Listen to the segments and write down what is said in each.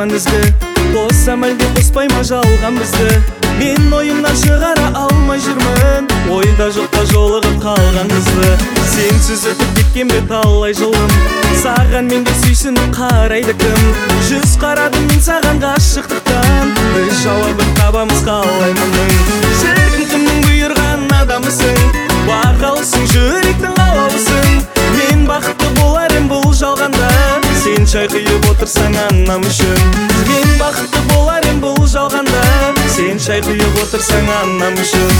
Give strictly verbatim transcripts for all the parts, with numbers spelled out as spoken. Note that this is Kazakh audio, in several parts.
арман ізгі, қоссам әлде қоспайма жалған бізді. Мен ойымнан шығара алмай жүрмін, ойда жоқта жолығып қалған қызды. Сенсіз өтіп кеткен бе талай жылым, саған менде сүйсініп қарайды кім? Жүз қарадым мен саған ғашықтықтан, біз жауабын табамыз қалай мұның? Шіркін кімнің бұйырған адамысың, бағалысың жүректің қалаусың. Мен бақытты болар ем бұл жалғанда, сен шай құйып отырсаң анам үшін. Мен бақытты болар ем бұл жалғанда, сен шай құйып отырсаң анам үшін.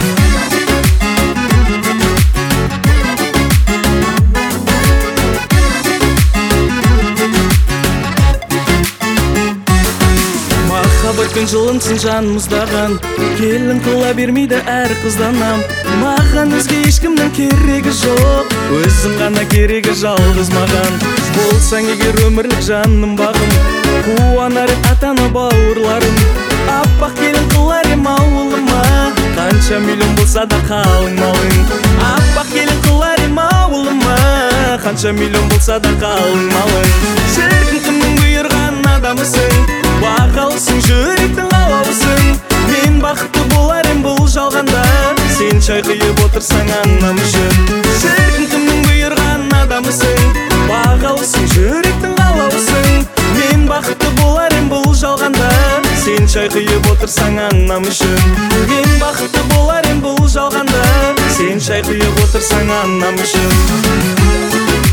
Махаббатпен жылынсын жан мұздаған, келін қыла бермейді әр қызданам. Маған өзге ешкімнің керегі жоқ, өзім ғана керегі жалғыз маған. Болсаң егер өмірлік жаным бағым, қуанар ем ата-ана бауырларым. Аппақ келін қылар ем ауылыма, қанша миллион болса да қалың малың. Аппақ келін қылар ем ауылыма, қанша миллион болса да қалың малың. Шіркін кімнің бұйырған адамысың, бағалысың жүректің қалаусың. Мен бақытты болар ем бұл жалғанда, сен шай құйып отырсаң анам үшін. Шіркін кімнің бұйырған адамысың, бағалысың жүректің қалаусың. Мен бақытты болар ем бұл жалғанда, сен шай құйып отырсаң анам үшін. Мен бақытты болар ем бұл жалғанда, сен шай құйып отырсаң анам үшін.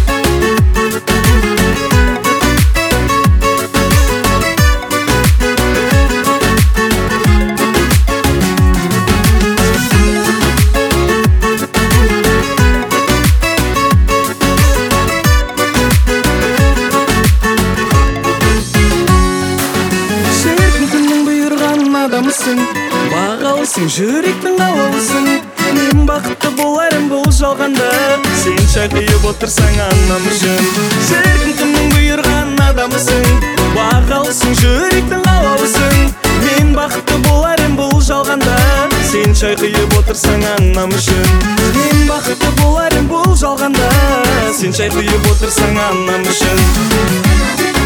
Бағалысың жүректің қалаусың. Мен бақытты болар ем бұл жалғанда, сен шай құйып отырсаң анам үшін. Шіркін кімнің бұйырған адамысың, бағалысың жүректің қалаусың. Мен бақытты болар ем бұл жалғанда, сен шай құйып отырсаң анам үшін. Мен бақытты болар ем бұл жалғанда, сен шай құйып отырсаң анам үшін.